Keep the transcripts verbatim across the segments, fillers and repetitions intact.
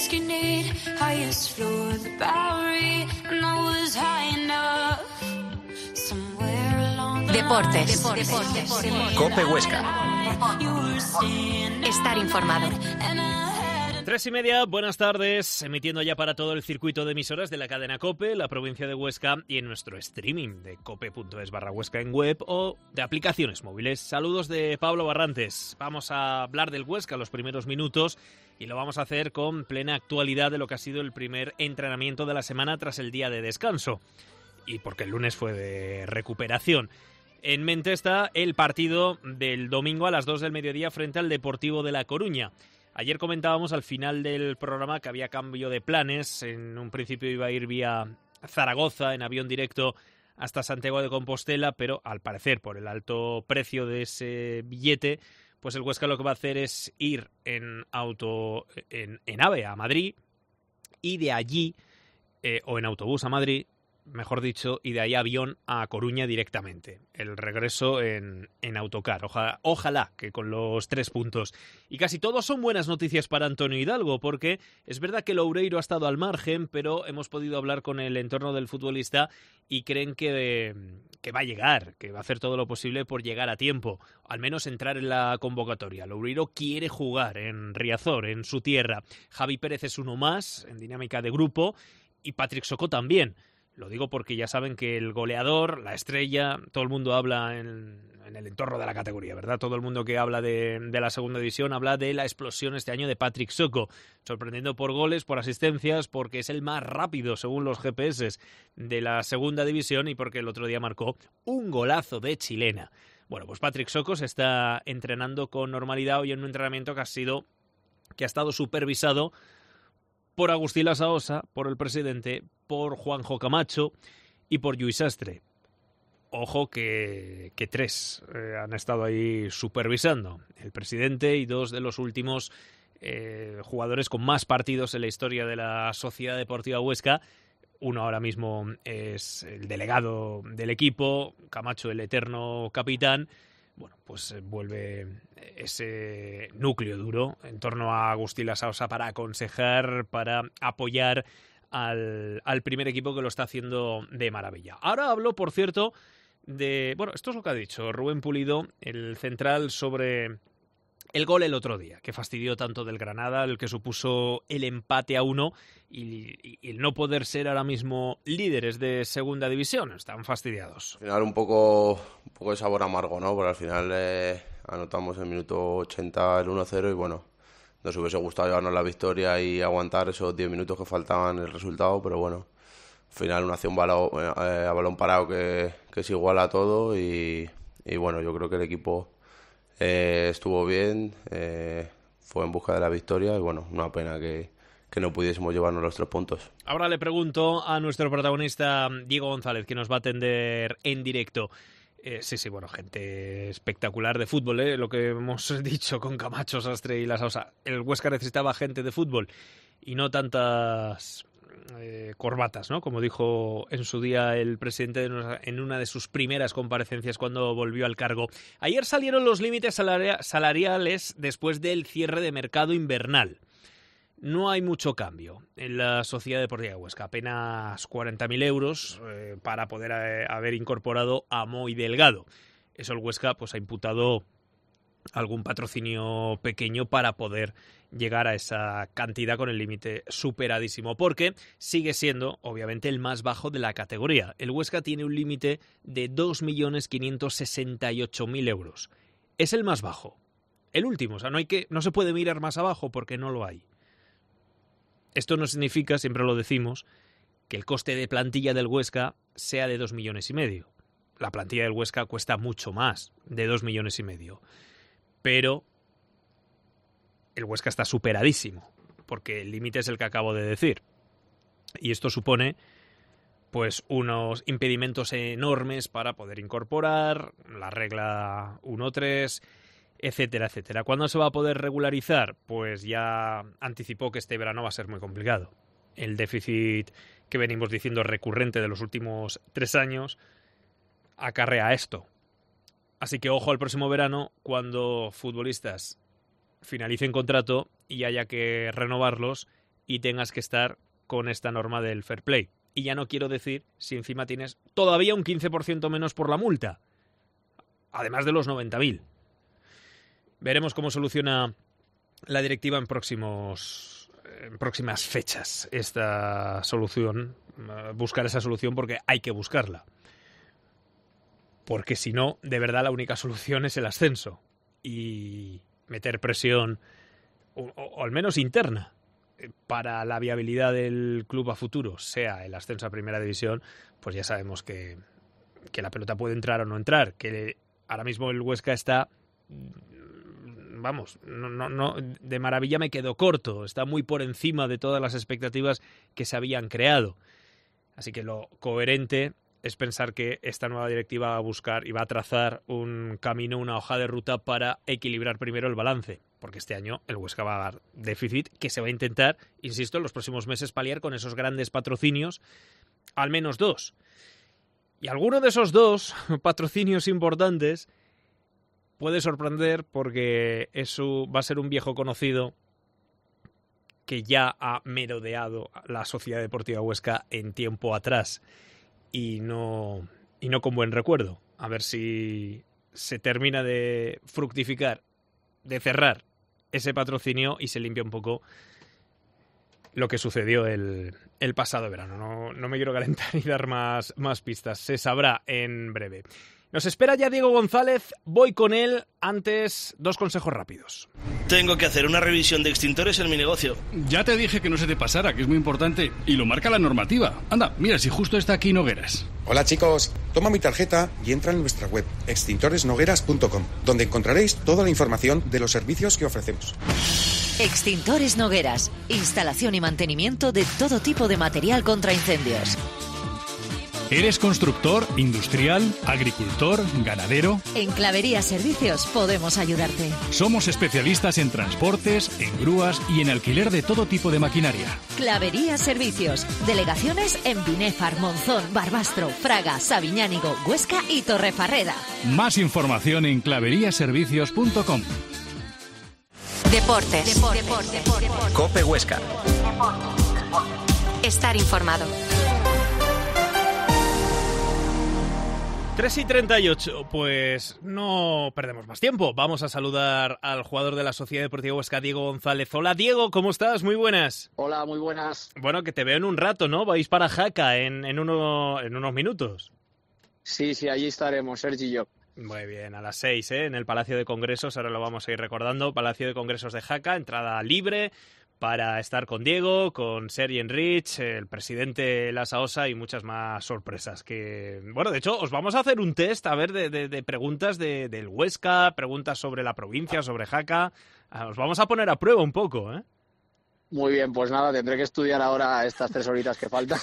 Deportes. Deportes. COPE Huesca. Estar informado. Tres y media, buenas tardes, emitiendo ya para todo el circuito de emisoras de la cadena COPE, la provincia de Huesca y en nuestro streaming de cope.es barra Huesca en web o de aplicaciones móviles. Saludos de Pablo Barrantes. Vamos a hablar del Huesca los primeros minutos y lo vamos a hacer con plena actualidad de lo que ha sido el primer entrenamiento de la semana tras el día de descanso. Y porque el lunes fue de recuperación. En mente está el partido del domingo a las dos del mediodía frente al Deportivo de La Coruña. Ayer comentábamos al final del programa que había cambio de planes. En un principio iba a ir vía Zaragoza en avión directo hasta Santiago de Compostela, pero al parecer por el alto precio de ese billete, pues el Huesca lo que va a hacer es ir en auto, en, en AVE a Madrid y de allí, eh, o en autobús a Madrid, mejor dicho, y de ahí avión a Coruña directamente. El regreso en, en autocar. Ojalá, ojalá que con los tres puntos. Y casi todos son buenas noticias para Antonio Hidalgo, porque es verdad que Loureiro ha estado al margen, pero hemos podido hablar con el entorno del futbolista y creen que, que va a llegar, que va a hacer todo lo posible por llegar a tiempo, al menos entrar en la convocatoria. Loureiro quiere jugar en Riazor, en su tierra. Javi Pérez es uno más, en dinámica de grupo, y Patrick Soko también. Lo digo porque ya saben que el goleador, la estrella, todo el mundo habla en, en el entorno de la categoría, ¿verdad? Todo el mundo que habla de, de la segunda división habla de la explosión este año de Patrick Soko, sorprendiendo por goles, por asistencias, porque es el más rápido según los G P S de la segunda división y porque el otro día marcó un golazo de chilena. Bueno, pues Patrick Soko se está entrenando con normalidad hoy en un entrenamiento que ha sido, que ha estado supervisado por Agustín Lasaosa, por el presidente, por Juanjo Camacho y por Lluís Sastre. Ojo que, que tres eh, han estado ahí supervisando. El presidente y dos de los últimos eh, jugadores con más partidos en la historia de la Sociedad Deportiva Huesca. Uno ahora mismo es el delegado del equipo, Camacho el eterno capitán. Bueno, pues vuelve ese núcleo duro en torno a Agustín Lasaosa para aconsejar, para apoyar al, al primer equipo que lo está haciendo de maravilla. Ahora hablo, por cierto, de... Bueno, esto es lo que ha dicho Rubén Pulido, el central, sobre el gol el otro día, que fastidió tanto del Granada, el que supuso el empate a uno y, y el no poder ser ahora mismo líderes de segunda división. Están fastidiados. Al final un poco, un poco de sabor amargo, ¿no? Porque al final eh, anotamos en el minuto ochenta el uno cero y bueno, nos hubiese gustado llevarnos la victoria y aguantar esos diez minutos que faltaban el resultado, pero bueno, al final una acción balao, eh, a balón parado que, que se iguala a todo y, y bueno, yo creo que el equipo Eh, estuvo bien, eh, fue en busca de la victoria y bueno, una pena que, que no pudiésemos llevarnos los tres puntos. Ahora le pregunto a nuestro protagonista Diego González, que nos va a atender en directo. Eh, sí, sí, bueno, gente espectacular de fútbol, ¿eh? Lo que hemos dicho con Camacho, Sastre y Lasaosa. El Huesca necesitaba gente de fútbol y no tantas Eh, corbatas, ¿no? Como dijo en su día el presidente en una de sus primeras comparecencias cuando volvió al cargo. Ayer salieron los límites salariales después del cierre de mercado invernal. No hay mucho cambio en la Sociedad Deportiva Huesca, apenas cuarenta mil euros eh, para poder eh, haber incorporado a Moy Delgado. Eso el Huesca pues ha imputado algún patrocinio pequeño para poder llegar a esa cantidad con el límite superadísimo, porque sigue siendo, obviamente, el más bajo de la categoría. El Huesca tiene un límite de dos millones quinientos sesenta y ocho mil euros. Es el más bajo. El último, o sea, no hay que, no se puede mirar más abajo porque no lo hay. Esto no significa, siempre lo decimos, que el coste de plantilla del Huesca sea de dos millones y medio. La plantilla del Huesca cuesta mucho más de dos millones y medio. Pero el Huesca está superadísimo, porque el límite es el que acabo de decir. Y esto supone pues unos impedimentos enormes para poder incorporar, la regla uno tres, etcétera, etcétera. ¿Cuándo se va a poder regularizar? Pues ya anticipó que este verano va a ser muy complicado. El déficit que venimos diciendo recurrente de los últimos tres años acarrea esto. Así que ojo al próximo verano cuando futbolistas finalicen contrato y haya que renovarlos y tengas que estar con esta norma del fair play. Y ya no quiero decir si encima tienes todavía un quince por ciento menos por la multa, además de los noventa mil. Veremos cómo soluciona la directiva en próximos en próximas fechas esta solución, buscar esa solución, porque hay que buscarla. Porque si no, de verdad la única solución es el ascenso y meter presión, o, o al menos interna, para la viabilidad del club a futuro, sea el ascenso a Primera División. Pues ya sabemos que, que la pelota puede entrar o no entrar, que ahora mismo el Huesca está, vamos, no, no, no, de maravilla me quedo corto, está muy por encima de todas las expectativas que se habían creado. Así que lo coherente es pensar que esta nueva directiva va a buscar y va a trazar un camino, una hoja de ruta para equilibrar primero el balance, porque este año el Huesca va a dar déficit que se va a intentar, insisto, en los próximos meses paliar con esos grandes patrocinios, al menos dos. Y alguno de esos dos patrocinios importantes puede sorprender, porque eso va a ser un viejo conocido que ya ha merodeado la Sociedad Deportiva Huesca en tiempo atrás. Y no, y no con buen recuerdo. A ver si se termina de fructificar, de cerrar ese patrocinio y se limpia un poco lo que sucedió el, el pasado verano. No, no me quiero calentar y dar más, más pistas. Se sabrá en breve. Nos espera ya Diego González. Voy con él. Antes, dos consejos rápidos. Tengo que hacer una revisión de extintores en mi negocio. Ya te dije que no se te pasara, que es muy importante. Y lo marca la normativa. Anda, mira, si justo está aquí Nogueras. Hola chicos, toma mi tarjeta y entra en nuestra web extintores nogueras punto com, donde encontraréis toda la información de los servicios que ofrecemos. Extintores Nogueras. Instalación y mantenimiento de todo tipo de material contra incendios. ¿Eres constructor, industrial, agricultor, ganadero? En Clavería Servicios podemos ayudarte. Somos especialistas en transportes, en grúas y en alquiler de todo tipo de maquinaria. Clavería Servicios. Delegaciones en Binéfar, Monzón, Barbastro, Fraga, Sabiñánigo, Huesca y Torrefarreda. Más información en clavería servicios punto com. Deportes. Deportes. Deportes. Deportes. COPE Huesca. Estar informado. tres y treinta y ocho, pues no perdemos más tiempo. Vamos a saludar al jugador de la Sociedad Deportiva Huesca, Diego González. Hola Diego, ¿cómo estás? Muy buenas. Hola, muy buenas. Bueno, que te veo en un rato, ¿no? Vais para Jaca en, en, uno, en unos minutos. Sí, sí, allí estaremos, Sergi y yo. Muy bien, a las seis, ¿eh? En el Palacio de Congresos, ahora lo vamos a ir recordando. Palacio de Congresos de Jaca, entrada libre para estar con Diego, con Sergi Enrich, el presidente Lasa Osa y muchas más sorpresas. Que, bueno, de hecho, os vamos a hacer un test, a ver, de, de, de preguntas de, del Huesca, preguntas sobre la provincia, sobre Jaca. Os vamos a poner a prueba un poco, ¿eh? Muy bien, pues nada, tendré que estudiar ahora estas tres horitas que faltan.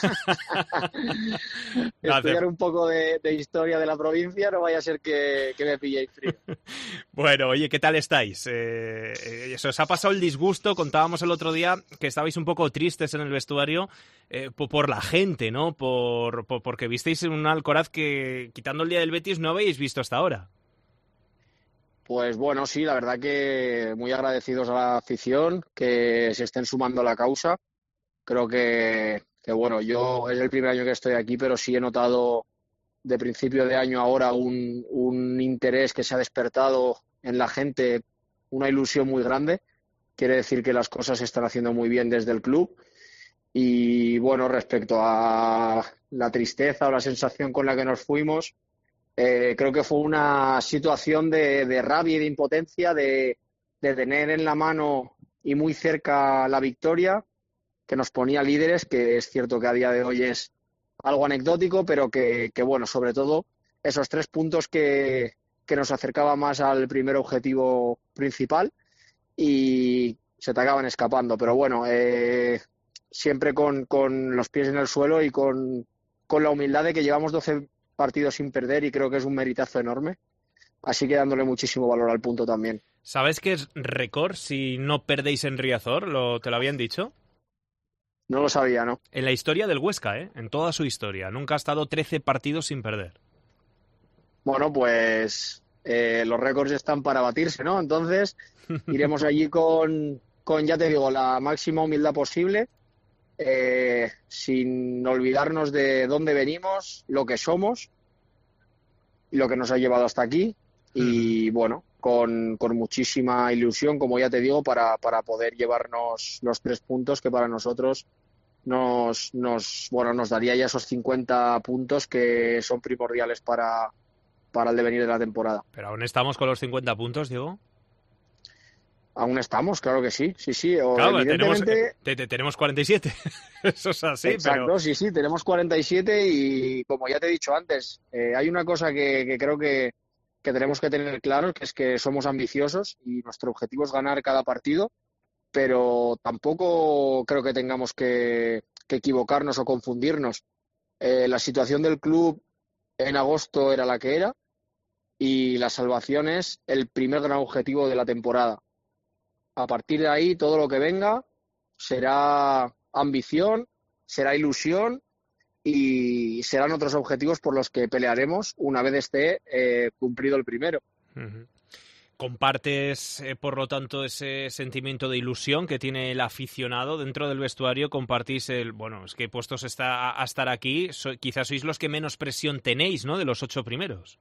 Estudiar un poco de, de historia de la provincia, no vaya a ser que, que me pilléis frío. Bueno, oye, ¿qué tal estáis? Eh, eh, ¿Se os ha pasado el disgusto? Contábamos el otro día que estabais un poco tristes en el vestuario eh, por, por la gente, ¿no? Por, por porque visteis un Alcoraz que, quitando el día del Betis, no habéis visto hasta ahora. Pues bueno, sí, la verdad que muy agradecidos a la afición, que se estén sumando a la causa. Creo que, que, bueno, yo es el primer año que estoy aquí, pero sí he notado de principio de año ahora un, un interés que se ha despertado en la gente, una ilusión muy grande. Quiere decir que las cosas se están haciendo muy bien desde el club. Y bueno, respecto a la tristeza o la sensación con la que nos fuimos, Eh, creo que fue una situación de, de rabia y de impotencia, de, de tener en la mano y muy cerca la victoria, que nos ponía líderes, que es cierto que a día de hoy es algo anecdótico, pero que, que bueno, sobre todo esos tres puntos que, que nos acercaba más al primer objetivo principal y se te acaban escapando. Pero bueno, eh, siempre con, con los pies en el suelo y con, con la humildad de que llevamos doce partidos sin perder y creo que es un meritazo enorme, así que dándole muchísimo valor al punto también. ¿Sabes que es récord si no perdéis en Riazor? ¿Lo, ¿Te lo habían dicho? No lo sabía, ¿no? En la historia del Huesca, ¿eh? En toda su historia. Nunca ha estado trece partidos sin perder. Bueno, pues eh, los récords están para batirse, ¿no? Entonces iremos allí con, con, ya te digo, la máxima humildad posible, eh, sin olvidarnos de dónde venimos, lo que somos y lo que nos ha llevado hasta aquí. Y bueno, con, con muchísima ilusión, como ya te digo, para, para poder llevarnos los tres puntos que para nosotros nos, nos, bueno, nos daría ya esos cincuenta puntos que son primordiales para, para el devenir de la temporada. ¿Pero aún estamos con los cincuenta puntos, Diego? Aún estamos, claro que sí, sí, sí. O claro, evidentemente... tenemos, te, te, tenemos cuarenta y siete. Eso es así, exacto, pero... sí, sí, tenemos cuarenta y siete y como ya te he dicho antes, eh, hay una cosa que, que creo que, que tenemos que tener claro, que es que somos ambiciosos y nuestro objetivo es ganar cada partido, pero tampoco creo que tengamos que, que equivocarnos o confundirnos. Eh, la situación del club en agosto era la que era y la salvación es el primer gran objetivo de la temporada. A partir de ahí, todo lo que venga será ambición, será ilusión y serán otros objetivos por los que pelearemos una vez esté eh, cumplido el primero. Uh-huh. ¿Compartes, eh, por lo tanto, ese sentimiento de ilusión que tiene el aficionado dentro del vestuario? ¿Compartís el, bueno, es que puestos está a, a estar aquí, so, quizás sois los que menos presión tenéis, ¿no?, de los ocho primeros?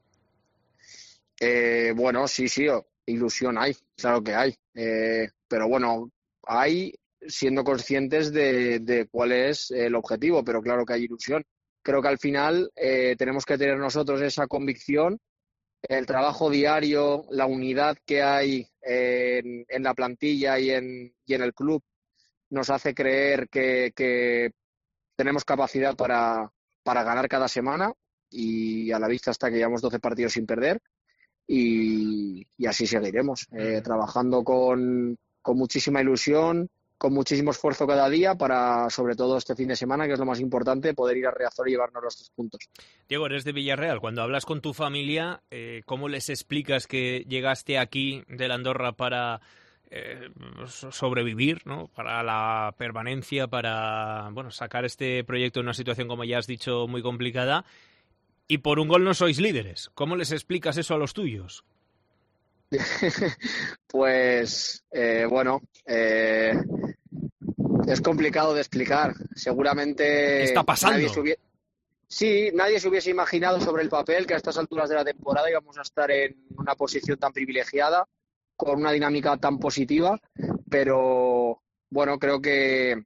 Eh, bueno, sí, sí, ilusión hay, claro que hay. Eh, pero bueno, hay siendo conscientes de, de cuál es el objetivo, pero claro que hay ilusión. Creo que al final eh, tenemos que tener nosotros esa convicción, el trabajo diario, la unidad que hay en, en la plantilla y en, y en el club nos hace creer que, que tenemos capacidad para, para ganar cada semana y a la vista está que llevamos doce partidos sin perder y, y así seguiremos, eh, trabajando con, con muchísima ilusión, con muchísimo esfuerzo cada día para, sobre todo este fin de semana, que es lo más importante, poder ir a Riazor y llevarnos los tres puntos. Diego, eres de Villarreal. Cuando hablas con tu familia, eh, ¿cómo les explicas que llegaste aquí de la Andorra para eh, sobrevivir, ¿no?, para la permanencia, para bueno sacar este proyecto en una situación, como ya has dicho, muy complicada? Y por un gol no sois líderes. ¿Cómo les explicas eso a los tuyos? Pues, eh, bueno, eh, es complicado de explicar. Seguramente... ¿Qué está pasando? Nadie se hubiese... Sí, nadie se hubiese imaginado sobre el papel que a estas alturas de la temporada íbamos a estar en una posición tan privilegiada, con una dinámica tan positiva, pero bueno, creo que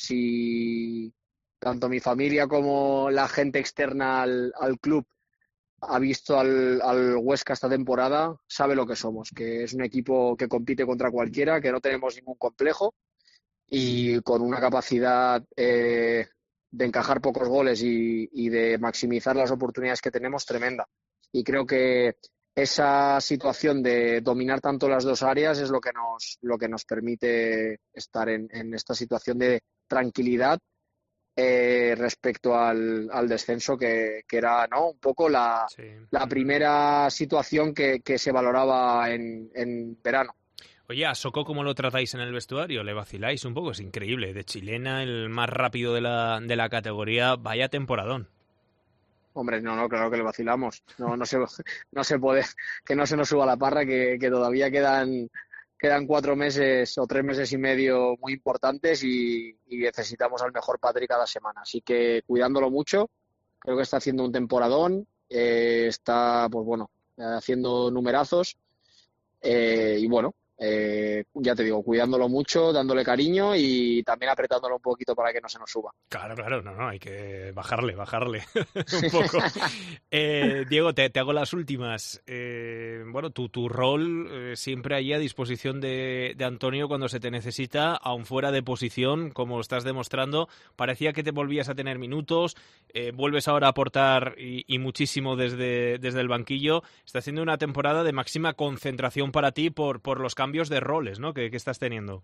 si tanto mi familia como la gente externa al, al club ha visto al, al Huesca esta temporada, sabe lo que somos, que es un equipo que compite contra cualquiera, que no tenemos ningún complejo y con una capacidad eh, de encajar pocos goles y, y de maximizar las oportunidades que tenemos tremenda. Y creo que esa situación de dominar tanto las dos áreas es lo que nos, lo que nos permite estar en, en esta situación de tranquilidad Eh, respecto al, al descenso que, que era, ¿no?, un poco la, sí. la primera situación que, que se valoraba en, en verano. Oye, ¿a Soko cómo lo tratáis en el vestuario? ¿Le vaciláis un poco? Es increíble, de chilena, el más rápido de la, de la categoría, vaya temporadón. Hombre, no, no, claro que le vacilamos, no, no se, no se puede, que no se nos suba la parra, que, que todavía quedan Quedan cuatro meses o tres meses y medio muy importantes y, y necesitamos al mejor Patri cada semana. Así que cuidándolo mucho, creo que está haciendo un temporadón, eh, está, pues bueno, haciendo numerazos eh, y bueno, eh, ya te digo, cuidándolo mucho, dándole cariño y también apretándolo un poquito para que no se nos suba. Claro, claro, no, no, hay que bajarle, bajarle un poco. eh, Diego, te, te hago las últimas. Eh, bueno, tu, tu rol eh, siempre ahí a disposición de, de Antonio cuando se te necesita, aun fuera de posición, como estás demostrando. Parecía que te volvías a tener minutos, eh, vuelves ahora a aportar y, y muchísimo desde, desde el banquillo. Está haciendo una temporada de máxima concentración para ti por, por los cambios de roles, ¿no?, que, que estás teniendo.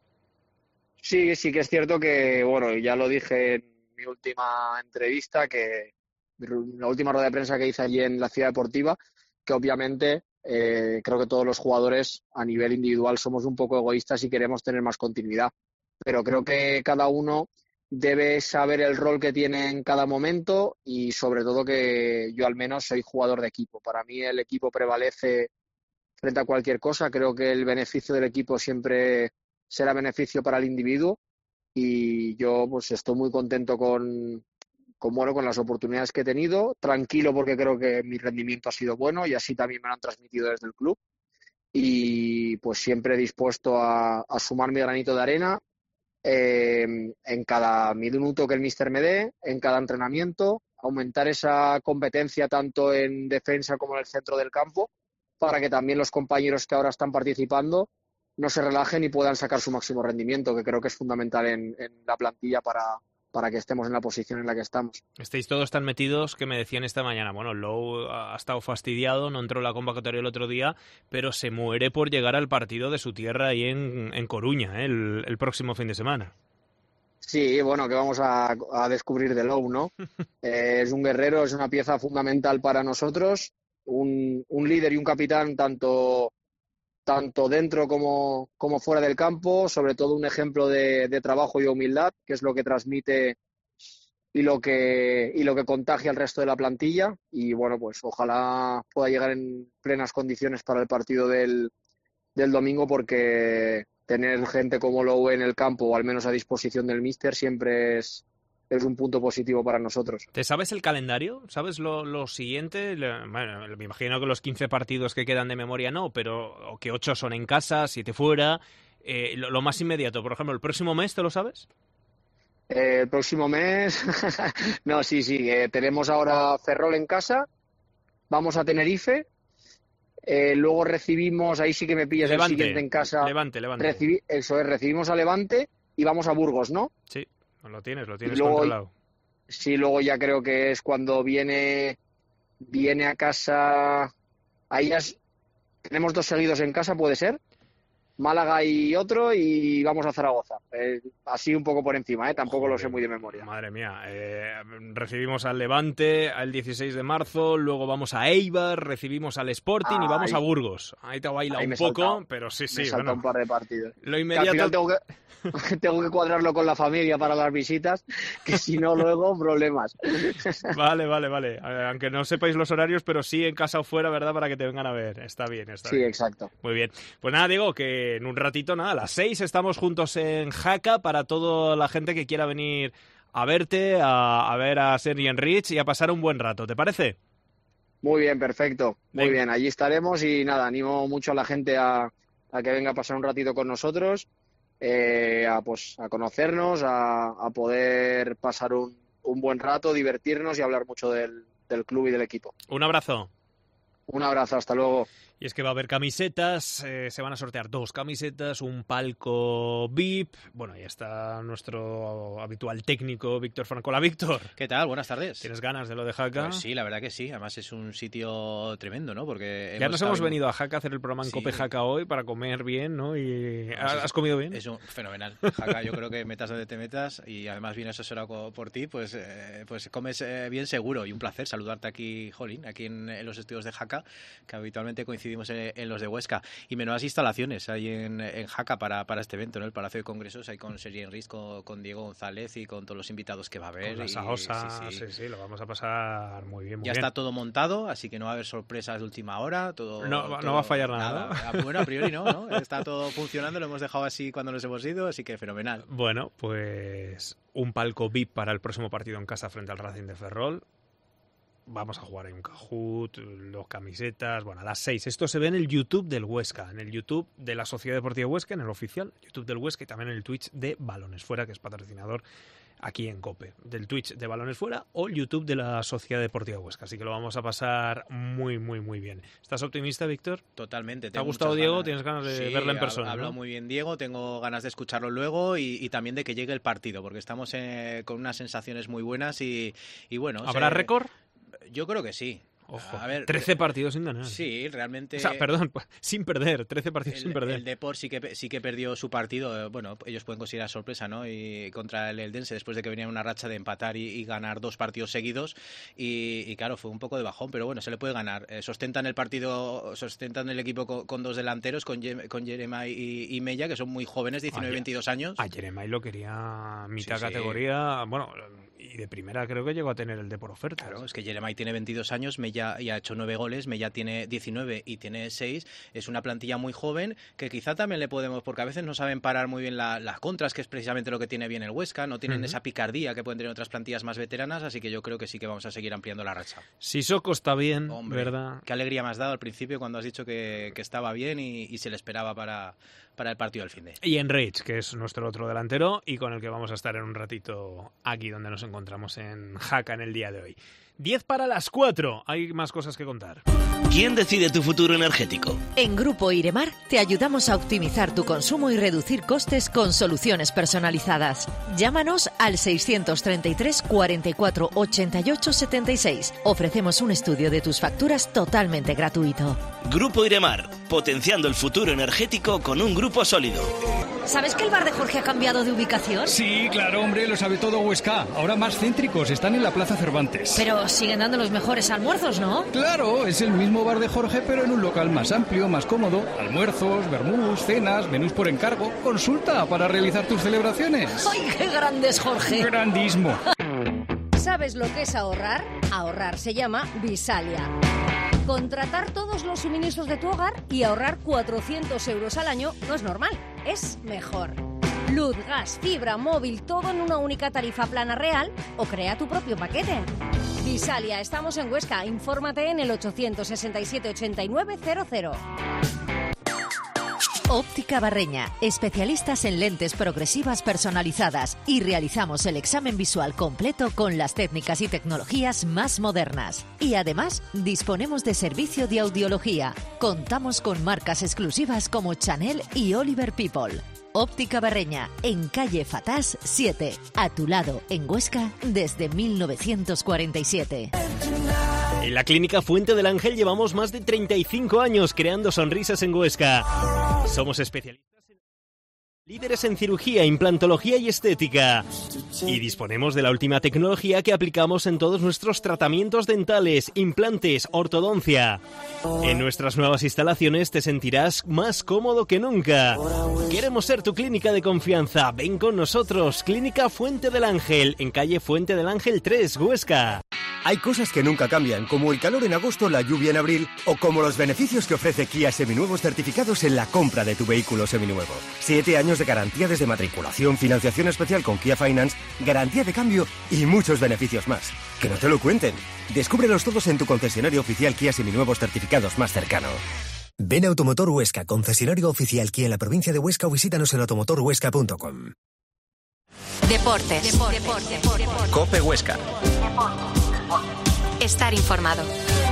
Sí, sí que es cierto que, bueno, ya lo dije en mi última entrevista, que la última rueda de prensa que hice allí en la Ciudad Deportiva, que obviamente eh, creo que todos los jugadores a nivel individual somos un poco egoístas y queremos tener más continuidad, pero creo que cada uno debe saber el rol que tiene en cada momento y sobre todo que yo al menos soy jugador de equipo. Para mí el equipo prevalece frente a cualquier cosa. Creo que el beneficio del equipo siempre será beneficio para el individuo y yo pues estoy muy contento con, con, bueno, con las oportunidades que he tenido, tranquilo porque creo que mi rendimiento ha sido bueno y así también me lo han transmitido desde el club y pues siempre dispuesto a, a sumar mi granito de arena eh, en cada minuto que el míster me dé, en cada entrenamiento, aumentar esa competencia tanto en defensa como en el centro del campo para que también los compañeros que ahora están participando no se relajen y puedan sacar su máximo rendimiento, que creo que es fundamental en, en la plantilla para, para que estemos en la posición en la que estamos. Estáis todos tan metidos que me decían esta mañana, bueno, Lowe ha estado fastidiado, no entró en la convocatoria el otro día, pero se muere por llegar al partido de su tierra ahí en, en Coruña, ¿eh? el, el próximo fin de semana. Sí, bueno, que vamos a, a descubrir de Lowe, ¿no? eh, es un guerrero, es una pieza fundamental para nosotros, un, un líder y un capitán tanto... tanto dentro como, como fuera del campo, sobre todo un ejemplo de, de trabajo y humildad, que es lo que transmite y lo que, y lo que contagia al resto de la plantilla. Y bueno, pues ojalá pueda llegar en plenas condiciones para el partido del, del domingo, porque tener gente como Lowe en el campo, o al menos a disposición del míster, siempre es, es un punto positivo para nosotros. ¿Te sabes el calendario? ¿Sabes lo, lo siguiente? Bueno, me imagino que los quince partidos que quedan de memoria no, pero o que ocho son en casa, siete fuera. Eh, lo, lo más inmediato, por ejemplo, ¿el próximo mes te lo sabes? Eh, el próximo mes... no, sí, sí. Eh, tenemos ahora Ferrol en casa, vamos a Tenerife, eh, luego recibimos, ahí sí que me pillas Levante, el siguiente en casa. Levante, Levante. Recibi, eso es, recibimos a Levante y vamos a Burgos, ¿no? Sí. Lo tienes, lo tienes luego, controlado. Sí, luego ya creo que es cuando viene viene a casa. Ahí ya es, tenemos dos seguidos en casa, puede ser. Málaga y otro, y vamos a Zaragoza. Eh, así un poco por encima, ¿eh? Tampoco Joder, lo sé muy de memoria. Madre mía. Eh, recibimos al Levante el dieciséis de marzo, luego vamos a Eibar, recibimos al Sporting ah, y vamos ahí, a Burgos. Ahí te baila un poco, saltado, pero sí, sí. Me salta bueno, un par de partidos. Lo inmediato... Que al final tengo que, tengo que cuadrarlo con la familia para las visitas, que si no luego problemas. Vale, vale, vale. Aunque no sepáis los horarios, pero sí en casa o fuera, ¿verdad? Para que te vengan a ver. Está bien, está sí, bien. Sí, exacto. Muy bien. Pues nada, Diego, que en un ratito, nada, a las seis estamos juntos en Jaca para toda la gente que quiera venir a verte, a, a ver a Sergi Enrich y a pasar un buen rato. ¿Te parece? Muy bien, perfecto. Muy Venga. bien, allí estaremos y nada, animo mucho a la gente a, a que venga a pasar un ratito con nosotros, eh, a, pues, a conocernos, a, a poder pasar un, un buen rato, divertirnos y hablar mucho del, del club y del equipo. Un abrazo. Un abrazo, hasta luego. Y es que va a haber camisetas, eh, se van a sortear dos camisetas, un palco V I P. Bueno, ya está nuestro habitual técnico, Víctor Francola. Víctor. ¿Qué tal? Buenas tardes. ¿Tienes ganas de lo de Jaca? Pues sí, la verdad que sí. Además es un sitio tremendo, ¿no? Porque ya nos hemos en... venido a Jaca a hacer el programa en sí. Cope Jaca hoy para comer bien, ¿no? Y no, ¿has es, comido bien? Es un fenomenal. Jaca, yo creo que metas donde te metas y además vienes asesorado por ti, pues, eh, pues comes eh, bien seguro. Y un placer saludarte aquí, Jolín, aquí en, en los estudios de Jaca, que habitualmente coincidimos en, en los de Huesca, y menudas instalaciones hay en, en Jaca para, para este evento, ¿no? El Palacio de Congresos, hay con Sergi Enrich, con, con Diego González y con todos los invitados que va a haber. Con la Saosa, sí sí. sí, sí, lo vamos a pasar muy bien, muy ya bien. Está todo montado, así que no va a haber sorpresas de última hora. Todo, no, todo, no va a fallar nada, nada. ¿no? Bueno, a priori no, ¿no? Está todo funcionando, lo hemos dejado así cuando nos hemos ido, así que fenomenal. Bueno, pues un palco V I P para el próximo partido en casa frente al Racing de Ferrol. Vamos a jugar ahí un Kahoot, los camisetas, bueno, a las seis. Esto se ve en el YouTube del Huesca, en el YouTube de la Sociedad Deportiva Huesca, en el oficial YouTube del Huesca y también en el Twitch de Balones Fuera, que es patrocinador aquí en COPE, del Twitch de Balones Fuera o el YouTube de la Sociedad Deportiva Huesca. Así que lo vamos a pasar muy, muy, muy bien. ¿Estás optimista, Víctor? Totalmente. ¿Te ha gustado Diego? Ganas. ¿Tienes ganas de sí, verlo en persona? Ha hablado ¿no? muy bien Diego, tengo ganas de escucharlo luego y, y también de que llegue el partido, porque estamos eh, con unas sensaciones muy buenas y, y bueno... ¿Habrá se... récord? Yo creo que sí. Ojo, a ver, trece partidos sin ganar. Sí, realmente... O sea, perdón, sin perder, trece partidos el, sin perder. El Depor sí que, sí que perdió su partido, bueno, ellos pueden considerar sorpresa, ¿no? Y contra el Eldense, después de que venía una racha de empatar y, y ganar dos partidos seguidos, y, y claro, fue un poco de bajón, pero bueno, se le puede ganar. Eh, sostentan el partido, sostentan el equipo con, con dos delanteros, con, con Jeremai y, y Mella, que son muy jóvenes, diecinueve, veintidós años. A Jeremai lo quería mitad sí, categoría, sí. bueno... y de primera creo que llegó a tener el de por oferta. Claro, es que Jeremai tiene veintidós años, Mella ya ha hecho nueve goles, Mella tiene diecinueve y tiene seis. Es una plantilla muy joven que quizá también le podemos, porque a veces no saben parar muy bien la, las contras, que es precisamente lo que tiene bien el Huesca, no tienen uh-huh. esa picardía que pueden tener otras plantillas más veteranas, así que yo creo que sí que vamos a seguir ampliando la racha. Sissoko está bien, Hombre, ¿verdad? Qué alegría me has dado al principio cuando has dicho que, que estaba bien y, y se le esperaba para, para el partido del finde. Y Enrich, que es nuestro otro delantero y con el que vamos a estar en un ratito aquí donde nos encontramos en Jaca en el día de hoy. diez para las cuatro. Hay más cosas que contar. ¿Quién decide tu futuro energético? En Grupo Iremar te ayudamos a optimizar tu consumo y reducir costes con soluciones personalizadas. Llámanos al seiscientos treinta y tres cuarenta y cuatro ochenta y ocho setenta y seis. Ofrecemos un estudio de tus facturas totalmente gratuito. Grupo Iremar, potenciando el futuro energético con un grupo sólido. ¿Sabes que el bar de Jorge ha cambiado de ubicación? Sí, claro, hombre, lo sabe todo Huesca. Ahora más céntricos, están en la Plaza Cervantes. Pero siguen dando los mejores almuerzos, ¿no? Claro, es el mismo bar de Jorge, pero en un local más amplio, más cómodo. Almuerzos, vermús, cenas, menús por encargo. Consulta para realizar tus celebraciones. ¡Ay, qué grande es Jorge! Grandísimo. ¿Sabes lo que es ahorrar? Ahorrar se llama Visalia. Contratar todos los suministros de tu hogar y ahorrar cuatrocientos euros al año no es normal, es mejor. Luz, gas, fibra, móvil, todo en una única tarifa plana real o crea tu propio paquete. Visalia, estamos en Huesca. Infórmate en el ochocientos sesenta y siete ochenta y nueve cero cero. Óptica Barreña, especialistas en lentes progresivas personalizadas y realizamos el examen visual completo con las técnicas y tecnologías más modernas. Y además, disponemos de servicio de audiología. Contamos con marcas exclusivas como Chanel y Oliver People. Óptica Barreña, en calle Fatás siete, a tu lado, en Huesca, desde mil novecientos cuarenta y siete. En la Clínica Fuente del Ángel llevamos más de treinta y cinco años creando sonrisas en Huesca. Somos especialistas en... líderes en cirugía, implantología y estética. Y disponemos de la última tecnología que aplicamos en todos nuestros tratamientos dentales, implantes, ortodoncia. En nuestras nuevas instalaciones te sentirás más cómodo que nunca. Queremos ser tu clínica de confianza. Ven con nosotros, Clínica Fuente del Ángel, en calle Fuente del Ángel tres, Huesca. Hay cosas que nunca cambian, como el calor en agosto, la lluvia en abril, o como los beneficios que ofrece Kia Seminuevos certificados en la compra de tu vehículo seminuevo. Siete años de garantía desde matriculación, financiación especial con Kia Finance, garantía de cambio y muchos beneficios más. Que no te lo cuenten. Descúbrelos todos en tu concesionario oficial Kia Seminuevos certificados más cercano. Ven a Automotor Huesca, concesionario oficial Kia en la provincia de Huesca, o visítanos en automotor huesca punto com. Deportes. Deportes. Deportes. Deportes. Cope Huesca. Estar informado.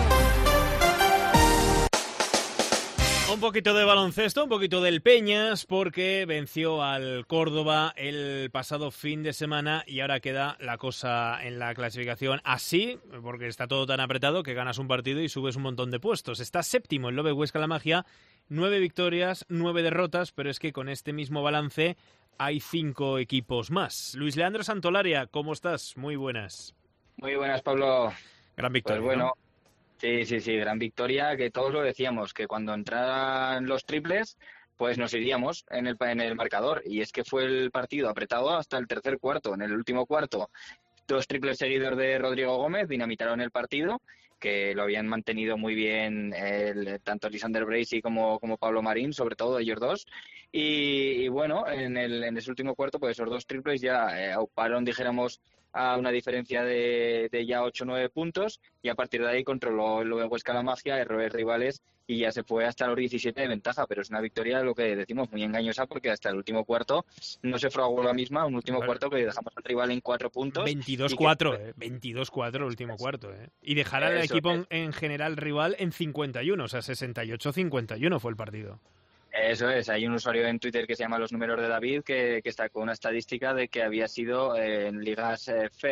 Un poquito de baloncesto, un poquito del Peñas, porque venció al Córdoba el pasado fin de semana y ahora queda la cosa en la clasificación así, porque está todo tan apretado que ganas un partido y subes un montón de puestos. Está séptimo el Lobe Huesca La Magia, nueve victorias, nueve derrotas, pero es que con este mismo balance hay cinco equipos más. Luis Leandro Santolaria, ¿cómo estás? Muy buenas. Muy buenas, Pablo. Gran victoria. Pues bueno, ¿no? sí, sí, sí, gran victoria, que todos lo decíamos, que cuando entraran los triples, pues nos iríamos en el, en el marcador. Y es que fue el partido apretado hasta el tercer cuarto. En el último cuarto, dos triples seguidos de Rodrigo Gómez dinamitaron el partido, que lo habían mantenido muy bien el, tanto Lisander Bracy como, como Pablo Marín, sobre todo ellos dos. Y, y bueno, en, el, en ese último cuarto, pues esos dos triples ya eh, auparon, dijéramos, a una diferencia de, de ya ocho o nueve puntos, y a partir de ahí controló el Huesca La Magia, errores rivales, y ya se fue hasta los diecisiete de ventaja. Pero es una victoria, lo que decimos, muy engañosa, porque hasta el último cuarto no se fraguó la misma, un último cuarto que dejamos al rival en cuatro puntos. veintidós cuatro, que... eh, veintidós cuatro el último cuarto. Eh. Y dejar al Eso, equipo es. en general rival en cincuenta y uno, o sea, sesenta y ocho cincuenta y uno fue el partido. Eso es, hay un usuario en Twitter que se llama Los Números de David que, que está con una estadística de que había sido eh, en ligas eh, F E P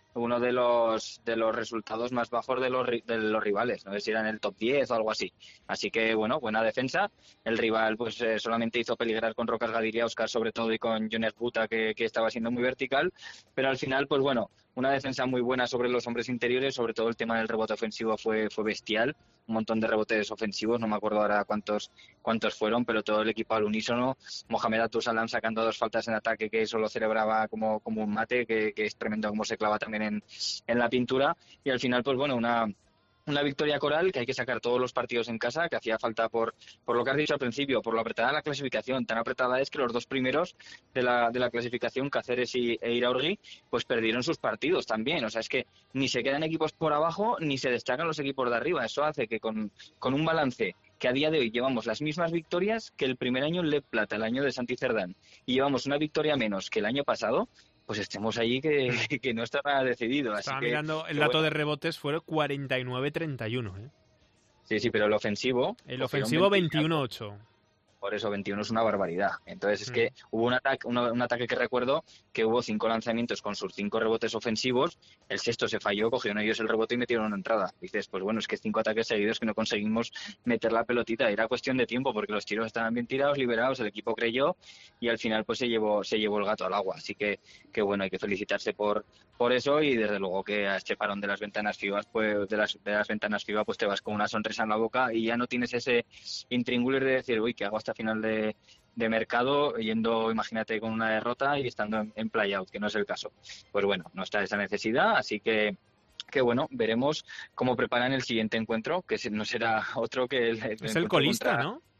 uno de los de los resultados más bajos de los de los rivales, no sé si era en el top diez o algo así. Así que, bueno, buena defensa. El rival pues eh, solamente hizo peligrar con Rocas Gadiriauskas, sobre todo, y con Jones Buta, que, que estaba siendo muy vertical, pero al final, pues bueno, una defensa muy buena sobre los hombres interiores, sobre todo el tema del rebote ofensivo fue fue bestial, un montón de rebotes ofensivos, no me acuerdo ahora cuántos cuántos fueron, pero todo el equipo al unísono. Mohamed Abdul-Salam sacando dos faltas en ataque que eso lo celebraba como, como un mate, que, que es tremendo como se clava también en, en la pintura, y al final, pues bueno, una Una victoria coral que hay que sacar todos los partidos en casa, que hacía falta por por lo que has dicho al principio, por lo apretada la clasificación. Tan apretada es que los dos primeros de la de la clasificación, Cáceres y e Iraurgi, pues perdieron sus partidos también. O sea, es que ni se quedan equipos por abajo ni se destacan los equipos de arriba. Eso hace que con, con un balance que a día de hoy llevamos las mismas victorias que el primer año en Le Plata, el año de Santi Cerdán, y llevamos una victoria menos que el año pasado, pues estemos allí que, que no está nada decidido. Así Estaba que, mirando el que dato bueno. de rebotes, fue cuarenta y nueve treinta y uno. ¿eh? Sí, sí, pero el ofensivo... El ofensivo veintiuno ocho. Por eso, veintiuno es una barbaridad. Entonces, es mm. que hubo un ataque, un, un ataque que recuerdo que hubo cinco lanzamientos con sus cinco rebotes ofensivos, el sexto se falló, cogieron ellos el rebote y metieron una entrada. Dices, pues bueno, es que cinco ataques seguidos que no conseguimos meter la pelotita. Era cuestión de tiempo porque los tiros estaban bien tirados, liberados, el equipo creyó y al final pues se llevó se llevó el gato al agua. Así que, que bueno, hay que felicitarse por por eso, y desde luego que a este parón de las ventanas FIBA, pues de las de las ventanas FIBA, pues te vas con una sonrisa en la boca y ya no tienes ese intríngulis de decir, uy, ¿qué hago hasta final de, de mercado yendo, imagínate, con una derrota y estando en, en play-out, que no es el caso? Pues bueno, no está esa necesidad, así que que bueno, veremos cómo preparan el siguiente encuentro, que no será otro que el, el es el colista, contra, ¿no?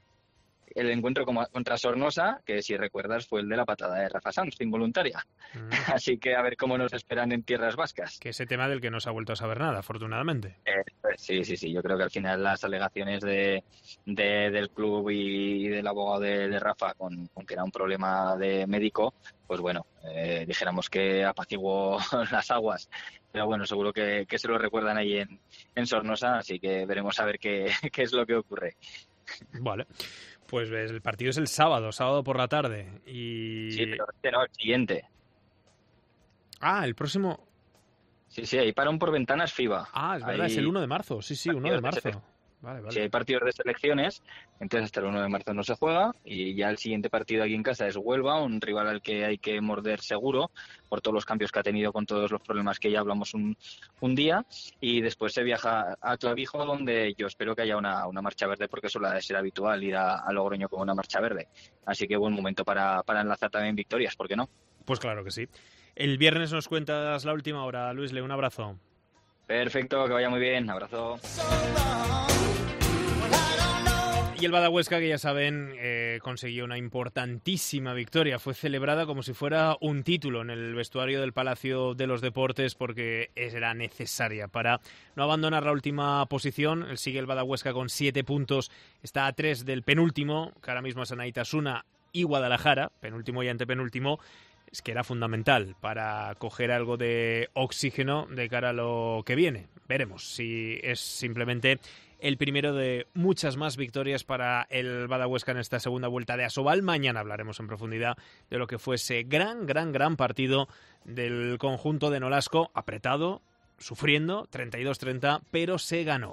El encuentro como, contra Sornosa, que si recuerdas fue el de la patada de Rafa Sanz, involuntaria. Mm. Así que a ver cómo nos esperan en tierras vascas. Que ese tema del que no se ha vuelto a saber nada, afortunadamente. Eh, pues sí, sí, sí. Yo creo que al final las alegaciones de, de del club y, y del abogado de, de Rafa, con, con que era un problema de médico, pues bueno, eh, dijéramos que apaciguó las aguas. Pero bueno, seguro que, que se lo recuerdan ahí en, en Sornosa, así que veremos a ver qué, qué es lo que ocurre. Vale. Pues el partido es el sábado, sábado por la tarde. Y... Sí, pero este no, el siguiente. Ah, el próximo... Sí, sí, hay parón por ventanas FIBA. Ah, es verdad, hay... es el uno de marzo. Sí, sí, uno de marzo. Vale, vale. Si hay partidos de selecciones, entonces hasta el uno de marzo no se juega y ya el siguiente partido aquí en casa es Huelva, un rival al que hay que morder seguro por todos los cambios que ha tenido con todos los problemas que ya hablamos un, un día, y después se viaja a Clavijo, donde yo espero que haya una, una marcha verde, porque suele ser habitual ir a, a Logroño con una marcha verde. Así que buen momento para, para enlazar también victorias, ¿por qué no? Pues claro que sí. El viernes nos cuentas la última hora. Luis Le, un abrazo. Perfecto, que vaya muy bien, abrazo. Y el Bada Huesca, que ya saben, eh, consiguió una importantísima victoria. Fue celebrada como si fuera un título en el vestuario del Palacio de los Deportes, porque era necesaria para no abandonar la última posición. Sigue el Bada Huesca con siete puntos, está a tres del penúltimo, que ahora mismo es Anaitasuna y Guadalajara, penúltimo y antepenúltimo. Es que era fundamental para coger algo de oxígeno de cara a lo que viene. Veremos si es simplemente el primero de muchas más victorias para el Bada Huesca en esta segunda vuelta de Asobal. Mañana hablaremos en profundidad de lo que fue ese gran, gran, gran partido del conjunto de Nolasco, apretado, sufriendo, treinta y dos treinta, pero se ganó.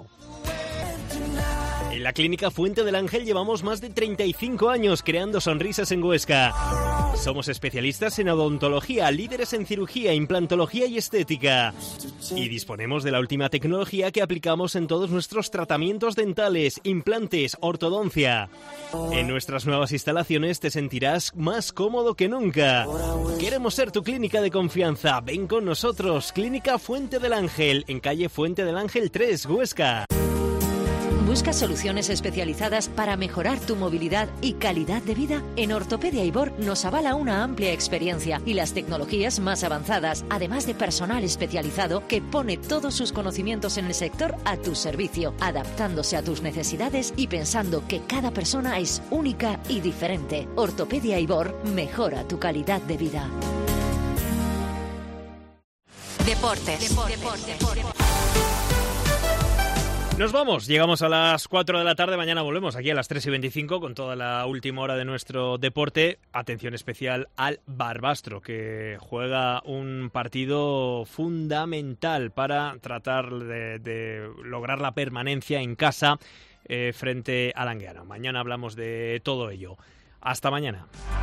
En la Clínica Fuente del Ángel llevamos más de treinta y cinco años creando sonrisas en Huesca. Somos especialistas en odontología, líderes en cirugía, implantología y estética. Y disponemos de la última tecnología que aplicamos en todos nuestros tratamientos dentales, implantes, ortodoncia. En nuestras nuevas instalaciones te sentirás más cómodo que nunca. Queremos ser tu clínica de confianza. Ven con nosotros. Clínica Fuente del Ángel, en calle Fuente del Ángel tres, Huesca. ¿Buscas soluciones especializadas para mejorar tu movilidad y calidad de vida? En Ortopedia Ibor nos avala una amplia experiencia y las tecnologías más avanzadas, además de personal especializado que pone todos sus conocimientos en el sector a tu servicio, adaptándose a tus necesidades y pensando que cada persona es única y diferente. Ortopedia Ibor mejora tu calidad de vida. Deportes. Deportes. Deportes. Nos vamos, llegamos a las cuatro de la tarde, mañana volvemos aquí a las tres y veinticinco con toda la última hora de nuestro deporte. Atención especial al Barbastro, que juega un partido fundamental para tratar de, de lograr la permanencia en casa eh, frente al Anguiano. Mañana hablamos de todo ello. Hasta mañana.